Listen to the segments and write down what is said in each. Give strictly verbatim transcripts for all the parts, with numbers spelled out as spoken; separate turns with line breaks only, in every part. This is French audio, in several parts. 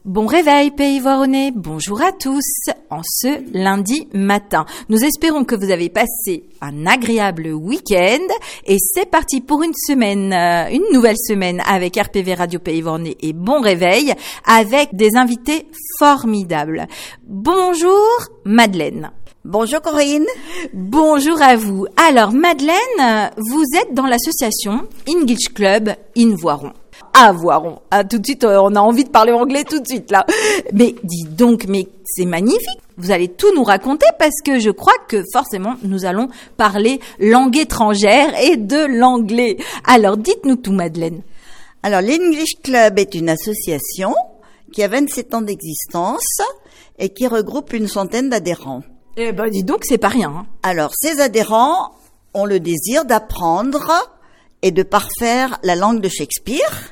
Bon réveil, Pays Voironnais. Bonjour à tous. En ce lundi matin, nous espérons que vous avez passé un agréable week-end et c'est parti pour une semaine, euh, une nouvelle semaine avec R P V Radio Pays Voironnais et Bon réveil avec des invités formidables. Bonjour Madeleine.
Bonjour Corinne.
Bonjour à vous. Alors Madeleine, vous êtes dans l'association English Club in Voiron. À Voiron. Ah, tout de suite, on a envie de parler anglais tout de suite, là. Mais dis donc, mais c'est magnifique. Vous allez tout nous raconter parce que je crois que forcément, nous allons parler langue étrangère et de l'anglais. Alors, dites-nous tout, Madeleine.
Alors, l'English Club est une association qui a vingt-sept ans d'existence et qui regroupe une centaine d'adhérents.
Eh ben, dis donc, c'est pas rien. Hein.
Alors, ces adhérents ont le désir d'apprendre et de parfaire la langue de Shakespeare.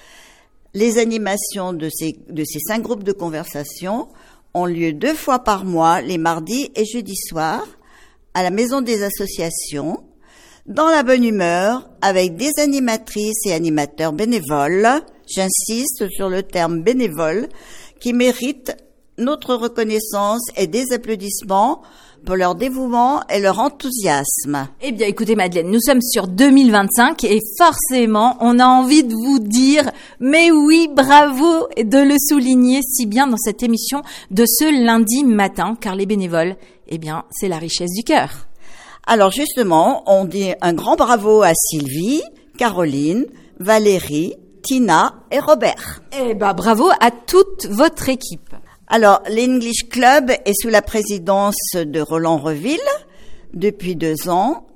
Les animations de ces, de ces cinq groupes de conversation ont lieu deux fois par mois, les mardis et jeudis soirs, à la Maison des Associations, dans la bonne humeur, avec des animatrices et animateurs bénévoles, j'insiste sur le terme bénévole, qui méritent notre reconnaissance et des applaudissements pour leur dévouement et leur enthousiasme.
Eh bien, écoutez Madeleine, nous sommes sur deux mille vingt-cinq et forcément, on a envie de vous dire, mais oui, bravo, et de le souligner si bien dans cette émission de ce lundi matin, car les bénévoles, eh bien, c'est la richesse du cœur.
Alors justement, on dit un grand bravo à Sylvie, Caroline, Valérie, Tina et Robert.
Eh ben, bravo à toute votre équipe.
Alors, l'English Club est sous la présidence de Roland Reville depuis deux ans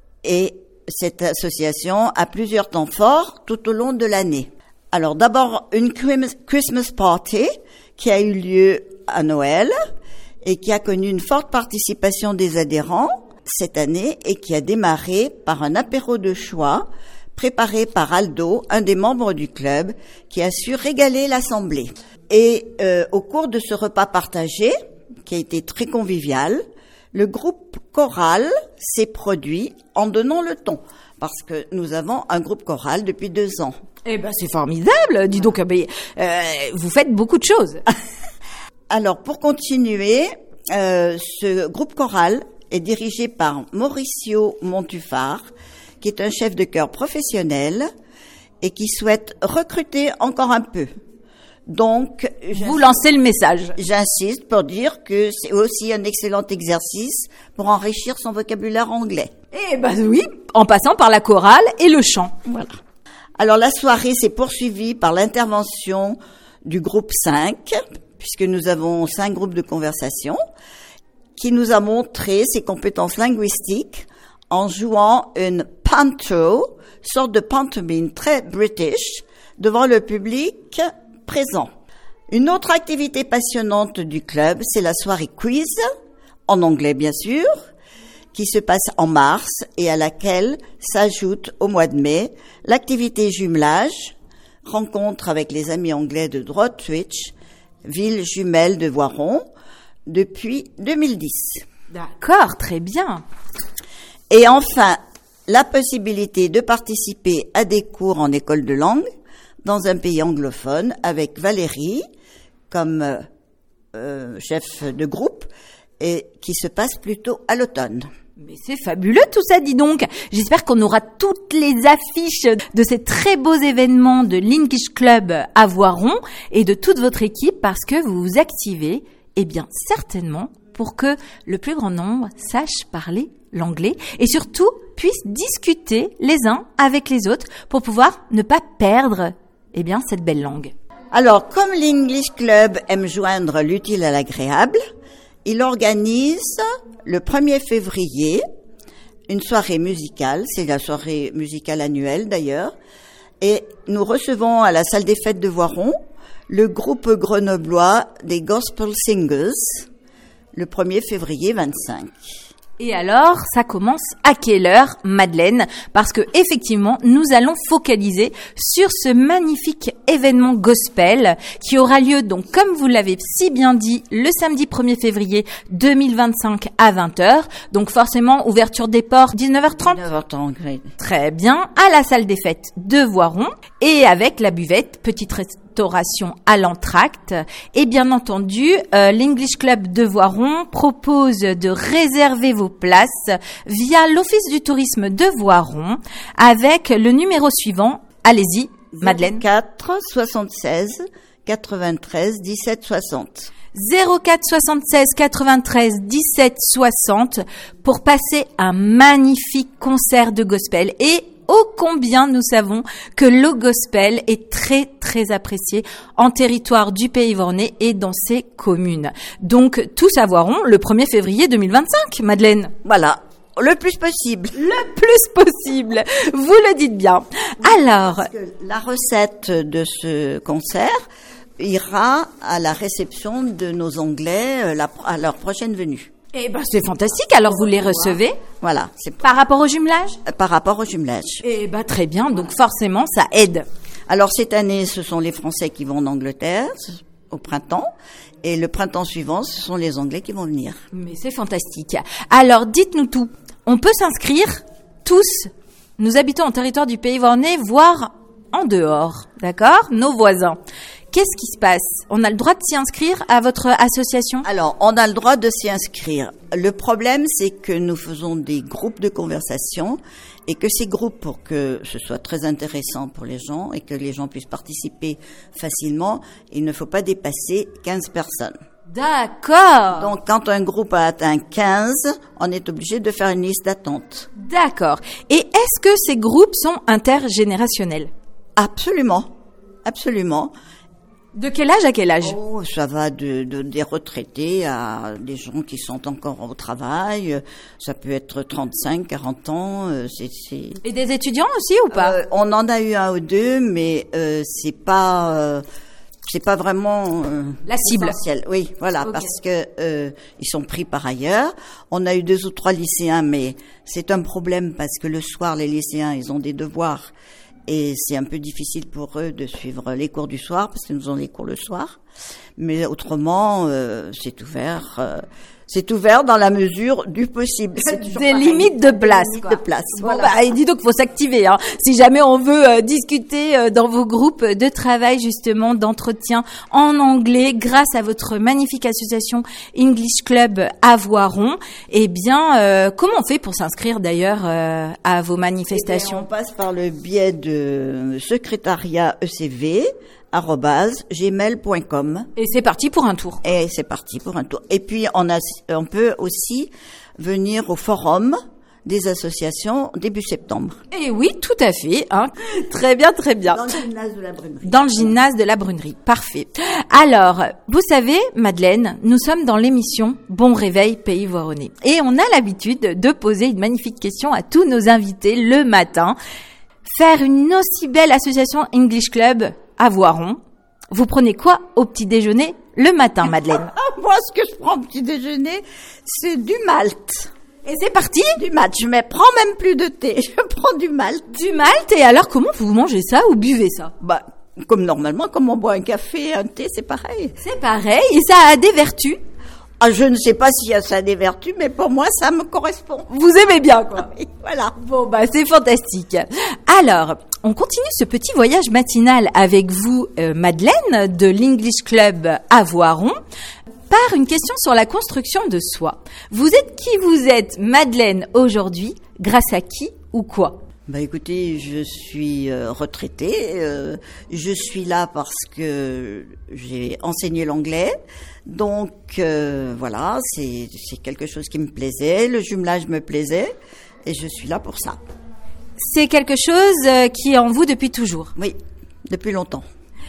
et cette association a plusieurs temps forts tout au long de l'année. Alors, d'abord, une Christmas party qui a eu lieu à Noël et qui a connu une forte participation des adhérents cette année et qui a démarré par un apéro de choix préparé par Aldo, un des membres du club, qui a su régaler l'assemblée. Et euh, au cours de ce repas partagé, qui a été très convivial, le groupe choral s'est produit en donnant le ton, parce que nous avons un groupe choral depuis deux ans.
Eh ben, c'est formidable. Dis donc, euh, vous faites beaucoup de choses.
Alors, pour continuer, euh, ce groupe choral est dirigé par Mauricio Montufar, qui est un chef de chœur professionnel et qui souhaite recruter encore un peu. Donc,
vous lancez le message.
J'insiste pour dire que c'est aussi un excellent exercice pour enrichir son vocabulaire anglais.
Eh ben oui, en passant par la chorale et le chant.
Voilà. Alors la soirée s'est poursuivie par l'intervention du groupe cinq, puisque nous avons cinq groupes de conversation, qui nous a montré ses compétences linguistiques en jouant une panto, sorte de pantomime très british, devant le public présent. Une autre activité passionnante du club, c'est la soirée quiz, en anglais bien sûr, qui se passe en mars et à laquelle s'ajoute au mois de mai l'activité jumelage, rencontre avec les amis anglais de Droitwich, ville jumelle de Voiron, depuis deux mille dix.
D'accord, très bien.
Et enfin, la possibilité de participer à des cours en école de langue dans un pays anglophone avec Valérie comme euh, chef de groupe et qui se passe plutôt à l'automne.
Mais c'est fabuleux tout ça, dis donc. J'espère qu'on aura toutes les affiches de ces très beaux événements de l'English Club à Voiron et de toute votre équipe parce que vous vous activez, eh bien certainement, pour que le plus grand nombre sache parler l'anglais et surtout puisse discuter les uns avec les autres pour pouvoir ne pas perdre eh bien cette belle langue.
Alors, comme l'English Club aime joindre l'utile à l'agréable, il organise le premier février une soirée musicale, c'est la soirée musicale annuelle d'ailleurs, et nous recevons à la salle des fêtes de Voiron le groupe grenoblois des Gospel Singers le premier février vingt-cinq.
Et alors, ça commence à quelle heure, Madeleine? Parce que effectivement, nous allons focaliser sur ce magnifique événement gospel qui aura lieu, donc comme vous l'avez si bien dit, le samedi premier février deux mille vingt-cinq à vingt heures. Donc forcément, ouverture des ports dix-neuf heures trente.
dix-neuf heures trente, oui.
Très bien, à la salle des fêtes de Voiron et avec la buvette, petite res- restauration à l'entracte. Et bien entendu, euh, l'English Club de Voiron propose de réserver vos places via l'Office du tourisme de Voiron avec le numéro suivant. Allez-y, Madeleine.
quatre soixante-seize quatre-vingt-treize dix-sept soixante.
zéro quatre soixante-seize quatre-vingt-treize dix-sept soixante pour passer un magnifique concert de gospel. Et ô combien nous savons que le gospel est très très apprécié en territoire du Pays Vornais et dans ses communes. Donc tous à Voiron le premier février deux mille vingt-cinq, Madeleine.
Voilà. Le plus possible.
Le plus possible. Vous le dites bien. Alors,
parce que la recette de ce concert ira à la réception de nos Anglais à leur prochaine venue.
Eh ben, c'est fantastique. Alors, vous les recevez?
Voilà. C'est
par rapport au jumelage?
Par rapport au jumelage.
Eh ben, très bien. Donc, forcément, ça aide.
Alors, cette année, ce sont les Français qui vont en Angleterre au printemps. Et le printemps suivant, ce sont les Anglais qui vont venir.
Mais c'est fantastique. Alors, dites-nous tout. On peut s'inscrire tous. Nous habitons en territoire du Pays Vornais, voire en dehors. D'accord? Nos voisins. Qu'est-ce qui se passe? On a le droit de s'y inscrire à votre association?
Alors, on a le droit de s'y inscrire. Le problème, c'est que nous faisons des groupes de conversation et que ces groupes, pour que ce soit très intéressant pour les gens et que les gens puissent participer facilement, il ne faut pas dépasser quinze personnes.
D'accord.
Donc, quand un groupe a atteint quinze, on est obligé de faire une liste d'attente.
D'accord. Et est-ce que ces groupes sont intergénérationnels?
Absolument. Absolument.
De quel âge à quel âge?
Oh, ça va de, de des retraités à des gens qui sont encore au travail. Ça peut être trente-cinq, quarante ans. C'est, c'est...
Et des étudiants aussi ou pas?
euh, On en a eu un ou deux, mais euh, c'est pas euh, c'est pas vraiment euh,
la cible.
Essentiel. Oui, voilà, okay. Parce que euh, ils sont pris par ailleurs. On a eu deux ou trois lycéens, mais c'est un problème parce que le soir, les lycéens, ils ont des devoirs. Et c'est un peu difficile pour eux de suivre les cours du soir, parce que nous avons les cours le soir. Mais autrement, euh, c'est ouvert. Euh, c'est ouvert dans la mesure du possible.
C'est des limites de place.
Des limites
quoi.
de place.
Bon,
voilà.
bah, et dis donc, faut s'activer. Hein. Si jamais on veut euh, discuter euh, dans vos groupes de travail, justement, d'entretien en anglais, grâce à votre magnifique association English Club à Voiron, eh bien, euh, comment on fait pour s'inscrire d'ailleurs euh, à vos manifestations?
Eh bien, on passe par le biais de secrétariat E C V. arobase gmail point com.
Et c'est parti pour un tour.
Et c'est parti pour un tour. Et puis on a, on peut aussi venir au forum des associations début septembre.
Et oui, tout à fait. Hein. Très bien, très bien.
Dans le gymnase de la Brunerie.
Dans le gymnase de la Brunerie. Parfait. Alors, vous savez, Madeleine, nous sommes dans l'émission Bon Réveil Pays Voironnais. Et on a l'habitude de poser une magnifique question à tous nos invités le matin. Faire une aussi belle association English Club à Voiron. Vous prenez quoi au petit déjeuner le matin, Madeleine?
Moi, ce que je prends au petit déjeuner, c'est du malt.
Et c'est parti?
Du malt. Je ne prends même plus de thé. Je prends du malt.
Du malt. Et alors, comment vous mangez ça ou buvez ça?
Bah, comme normalement, comme on boit un café, un thé, c'est pareil.
C'est pareil. Et ça a des vertus?
Ah, je ne sais pas s'il y a ça des vertus, mais pour moi, ça me correspond.
Vous aimez bien, quoi.
Oui, voilà.
Bon, bah, c'est fantastique. Alors, on continue ce petit voyage matinal avec vous, euh, Madeleine, de l'English Club à Voiron, par une question sur la construction de soi. Vous êtes qui vous êtes, Madeleine, aujourd'hui, grâce à qui ou quoi?
Bah écoutez, je suis euh, retraitée, euh, je suis là parce que j'ai enseigné l'anglais, donc euh, voilà, c'est c'est quelque chose qui me plaisait, le jumelage me plaisait, et je suis là pour ça.
C'est quelque chose qui est en vous depuis toujours?
Oui, depuis longtemps.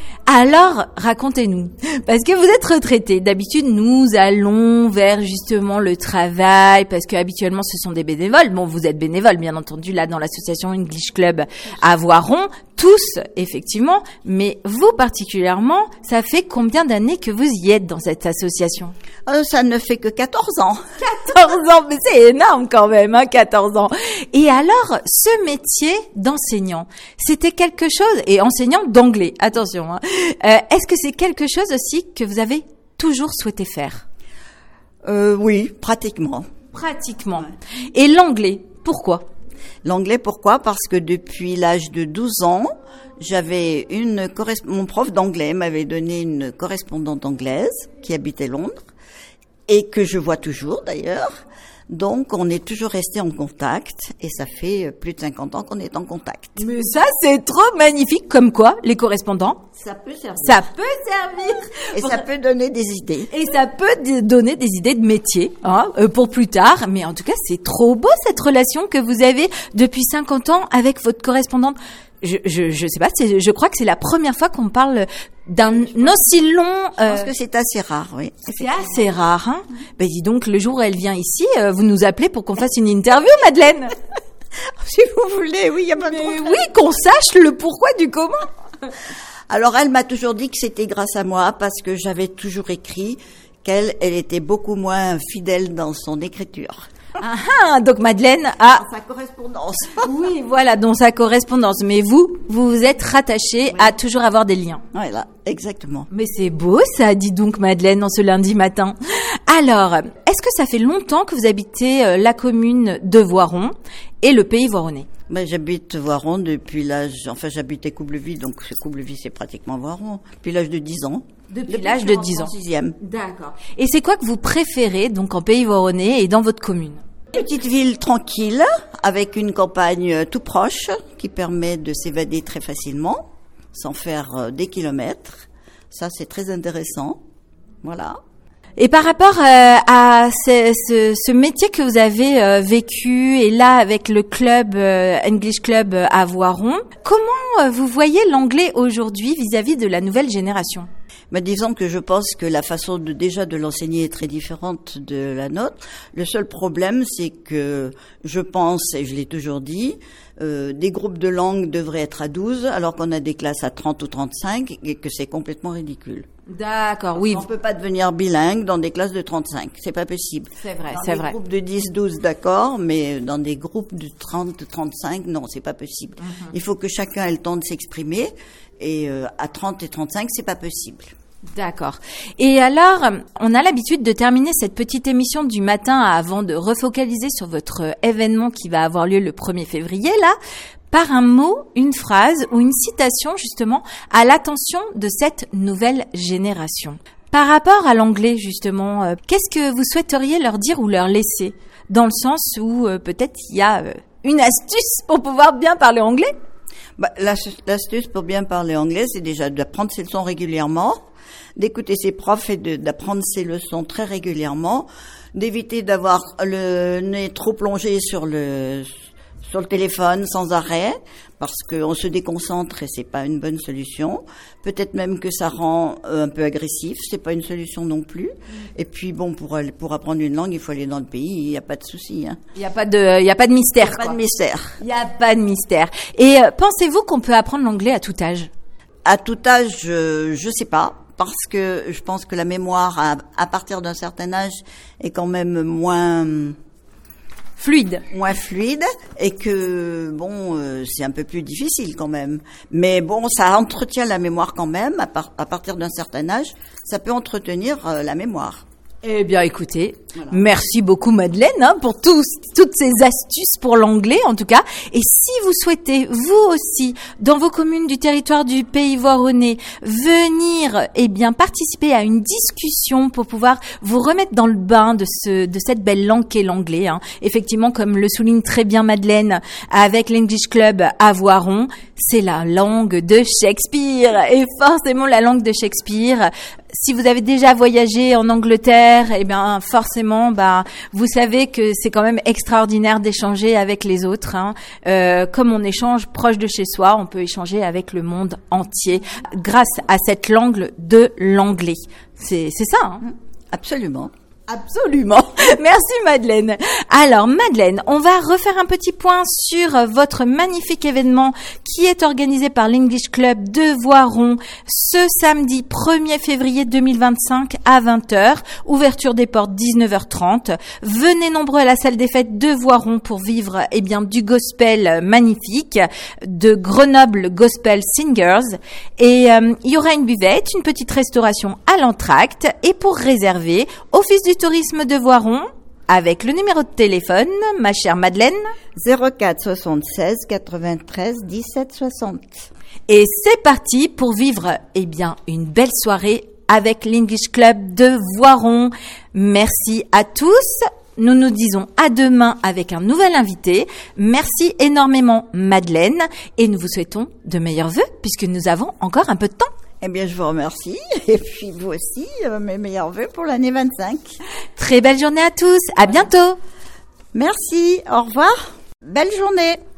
Alors, racontez-nous, parce que vous êtes retraité. D'habitude, nous allons vers justement le travail, parce que habituellement, ce sont des bénévoles. Bon, vous êtes bénévole, bien entendu, là, dans l'association English Club à Voiron. Tous, effectivement, mais vous particulièrement, ça fait combien d'années que vous y êtes dans cette association?
Euh, ça ne fait que quatorze ans.
quatorze ans, mais c'est énorme quand même, hein, quatorze ans. Et alors, ce métier d'enseignant, c'était quelque chose, et enseignant d'anglais, attention, hein, euh, est-ce que c'est quelque chose aussi que vous avez toujours souhaité faire?
euh, Oui, pratiquement.
Pratiquement. Et l'anglais, pourquoi?
L'anglais, pourquoi? Parce que depuis l'âge de douze ans, j'avais une correspondante, mon prof d'anglais m'avait donné une correspondante anglaise qui habitait Londres et que je vois toujours d'ailleurs. Donc, on est toujours resté en contact et ça fait plus de cinquante ans qu'on est en contact.
Mais ça, c'est trop magnifique. Comme quoi, les correspondants,
ça peut servir.
Ça peut servir.
Et pour... ça peut donner des idées.
Et ça peut donner des idées de métier, hein, pour plus tard. Mais en tout cas, c'est trop beau cette relation que vous avez depuis cinquante ans avec votre correspondante. Je, je, je sais pas, c'est, je crois que c'est la première fois qu'on parle d'un aussi long. Euh,
je pense que c'est assez rare, oui.
C'est assez rare, hein. Ben dis donc, le jour où elle vient ici, euh, vous nous appelez pour qu'on fasse une interview, Madeleine.
Si vous voulez, oui, il y a pas de problème.
Oui, qu'on sache le pourquoi du comment.
Alors, elle m'a toujours dit que c'était grâce à moi parce que j'avais toujours écrit qu'elle, elle était beaucoup moins fidèle dans son écriture.
Ah, ah, donc Madeleine a
dans sa correspondance.
Oui, voilà, dans sa correspondance. Mais vous, vous vous êtes rattaché oui. à toujours avoir des liens.
Voilà, exactement.
Mais c'est beau, ça, dit donc Madeleine, en ce lundi matin. Alors, est-ce que ça fait longtemps que vous habitez euh, la commune de Voiron et le pays voironnais?
Ben, j'habite Voiron depuis l'âge, enfin, j'habitais Coublevis, donc ce Coublevis, c'est pratiquement Voiron, depuis l'âge de dix ans.
Depuis, depuis l'âge de dix ans.
Sixième.
D'accord. Et c'est quoi que vous préférez, donc, en pays voironnais et dans votre commune?
Petite ville tranquille, avec une campagne tout proche, qui permet de s'évader très facilement, sans faire des kilomètres. Ça, c'est très intéressant. Voilà.
Et par rapport euh, à ce, ce, ce métier que vous avez euh, vécu, et là, avec le club, euh, English Club euh, à Voiron, comment euh, vous voyez l'anglais aujourd'hui vis-à-vis de la nouvelle génération?
Ben, disons que je pense que la façon de déjà de l'enseigner est très différente de la nôtre. Le seul problème, c'est que je pense, et je l'ai toujours dit, euh, des groupes de langue devraient être à douze, alors qu'on a des classes à trente ou trente-cinq, et que c'est complètement ridicule.
D'accord, oui.
On peut pas devenir bilingue dans des classes de trente-cinq, c'est pas possible.
C'est vrai,
dans
c'est vrai.
Dans des groupes de dix, douze, d'accord, mais dans des groupes de trente, trente-cinq, non, c'est pas possible. Mm-hmm. Il faut que chacun ait le temps de s'exprimer, et euh, à trente et trente-cinq, c'est pas possible.
D'accord. Et alors, on a l'habitude de terminer cette petite émission du matin avant de refocaliser sur votre événement qui va avoir lieu le premier février, là, par un mot, une phrase ou une citation, justement, à l'attention de cette nouvelle génération. Par rapport à l'anglais, justement, euh, qu'est-ce que vous souhaiteriez leur dire ou leur laisser? Dans le sens où, euh, peut-être, il y a euh, une astuce pour pouvoir bien parler anglais?
Bah, l'astuce pour bien parler anglais, c'est déjà d'apprendre ses leçons régulièrement, d'écouter ses profs et de, d'apprendre ses leçons très régulièrement, d'éviter d'avoir le nez trop plongé sur le sur le téléphone sans arrêt, parce qu'on se déconcentre et c'est pas une bonne solution. Peut-être même que ça rend un peu agressif, c'est pas une solution non plus. Et puis bon, pour pour apprendre une langue, il faut aller dans le pays, il y a pas de souci. Hein.
Il y a pas de il y a pas de mystère.
Il y a
quoi.
pas de mystère.
Il y a pas de mystère. Et euh, pensez-vous qu'on peut apprendre l'anglais à tout âge?
À tout âge, je, je sais pas. Parce que je pense que la mémoire, à, à partir d'un certain âge, est quand même moins
fluide,
moins fluide, et que bon, euh, c'est un peu plus difficile quand même. Mais bon, ça entretient la mémoire quand même. À, par, à partir d'un certain âge, ça peut entretenir euh, la mémoire.
Eh bien, écoutez, voilà. Merci beaucoup Madeleine hein, pour tous, toutes ces astuces pour l'anglais en tout cas. Et si vous souhaitez, vous aussi, dans vos communes du territoire du Pays Voironnais, venir eh bien participer à une discussion pour pouvoir vous remettre dans le bain de ce de cette belle langue qu'est l'anglais. Hein. Effectivement, comme le souligne très bien Madeleine, avec l'English Club à Voiron, c'est la langue de Shakespeare et forcément la langue de Shakespeare. Si vous avez déjà voyagé en Angleterre, eh bien forcément, bah vous savez que c'est quand même extraordinaire d'échanger avec les autres. Hein. Euh, comme on échange proche de chez soi, on peut échanger avec le monde entier grâce à cette langue de l'anglais. C'est c'est ça. Hein.
Absolument.
Absolument. Merci Madeleine. Alors Madeleine, on va refaire un petit point sur votre magnifique événement qui est organisé par l'English Club de Voiron ce samedi premier février deux mille vingt-cinq à vingt heures. Ouverture des portes dix-neuf heures trente. Venez nombreux à la salle des fêtes de Voiron pour vivre eh bien du gospel magnifique de Grenoble Gospel Singers. Et euh, il y aura une buvette, une petite restauration à l'entracte. Et pour réserver, Office du tourisme de Voiron, avec le numéro de téléphone, ma chère Madeleine.
zéro quatre soixante-seize quatre-vingt-treize dix-sept soixante.
Et c'est parti pour vivre, eh bien, une belle soirée avec l'English Club de Voiron. Merci à tous. Nous nous disons à demain avec un nouvel invité. Merci énormément Madeleine et nous vous souhaitons de meilleurs vœux puisque nous avons encore un peu de temps.
Eh bien, je vous remercie. Et puis, vous aussi, euh, mes meilleurs vœux pour l'année vingt-cinq.
Très belle journée à tous. À bientôt.
Merci. Au revoir. Belle journée.